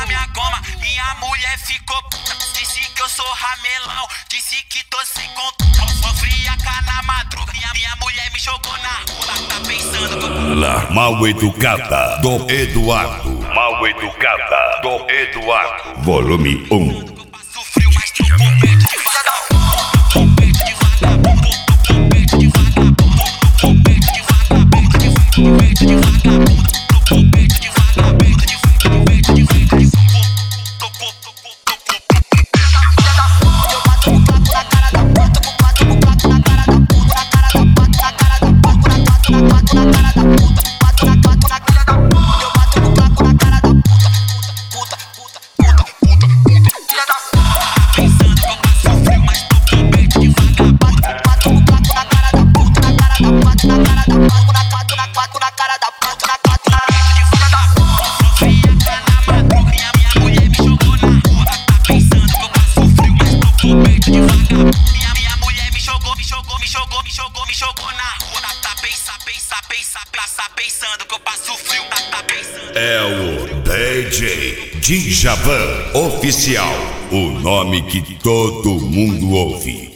minha goma, minha mulher ficou puta. Disse que eu sou ramelão, disse que tô sem controle. Sofri a cá na madruga, minha mulher me jogou na rua. Tá pensando que eu... Mal Educada do Eduardo. Mal Educada do Eduardo. Volume 1. Sofreu, mas tô com medo de vagabundo. Tô com medo de vagabundo. Tô com medo de vagabundo. Tô com medo de vagabundo. Tô com medo de vagabundo. Tô com medo de vagabundo. Tô com medo de vagabundo. Eu bato o papo na cara da puta. Bato o papo na cara da puta. Na cara da puta. Na cara da puta. Bato na cara da puta. Bato na cara da puta. Eu bato o papo na cara da puta. Puta, puta, puta, puta, puta. Filha da puta. Pensando que eu passo frio, mas tô com medo de vagabundo. Bato o papo na cara da puta. Na cara da puta. Na cara da puta. Na cara da puta. Na cara da puta. Filha da puta. Sofri a cá na madruga. Minha mulher me jogou na rua. Tá pensando que eu passo frio, mas tô com medo de vagabundo. Minha mulher me jogou na rua. Tá pensando que eu passo frio. Tá pensando. É o DJ Djavan Oficial. O nome que todo mundo ouve.